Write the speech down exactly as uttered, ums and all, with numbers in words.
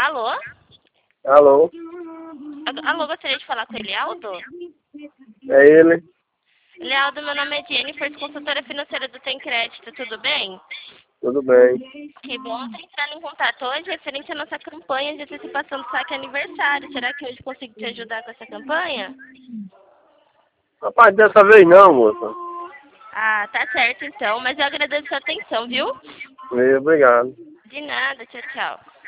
Alô? Alô? Alô, gostaria de falar com o Elialdo? É ele? Elialdo, meu nome é Jennifer, consultora financeira do Tem Crédito, tudo bem? Tudo bem. Que bom, estou entrando em contato hoje referente à nossa campanha de antecipação do saque aniversário. Será que hoje consigo te ajudar com essa campanha? Rapaz, dessa vez não, moça. Ah, tá certo então, mas eu agradeço a sua atenção, viu? Obrigado. De nada, tchau, tchau.